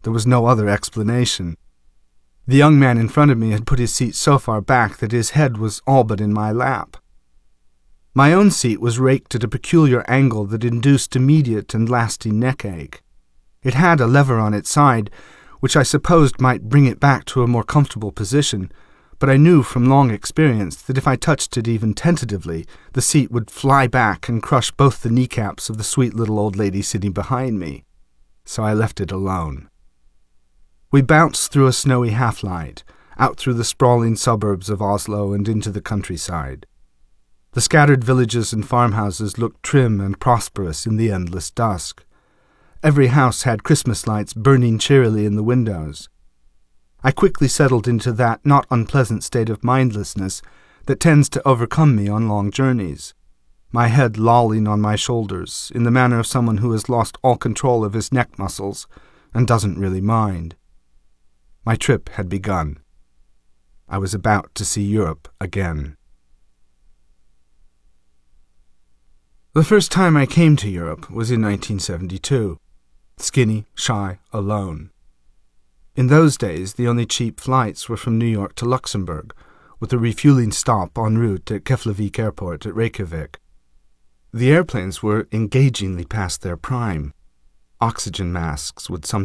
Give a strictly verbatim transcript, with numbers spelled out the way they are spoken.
There was no other explanation. The young man in front of me had put his seat so far back that his head was all but in my lap. My own seat was raked at a peculiar angle that induced immediate and lasting neck ache. It had a lever on its side, which I supposed might bring it back to a more comfortable position, but I knew from long experience that if I touched it even tentatively, the seat would fly back and crush both the kneecaps of the sweet little old lady sitting behind me. So I left it alone. We bounced through a snowy half-light, out through the sprawling suburbs of Oslo and into the countryside. The scattered villages and farmhouses looked trim and prosperous in the endless dusk. Every house had Christmas lights burning cheerily in the windows. I quickly settled into that not unpleasant state of mindlessness that tends to overcome me on long journeys, my head lolling on my shoulders in the manner of someone who has lost all control of his neck muscles and doesn't really mind. My trip had begun. I was about to see Europe again. The first time I came to Europe was in nineteen seventy-two, skinny, shy, alone. In those days, the only cheap flights were from New York to Luxembourg, with a refueling stop en route at Keflavik Airport at Reykjavik. The airplanes were engagingly past their prime. Oxygen masks would sometimes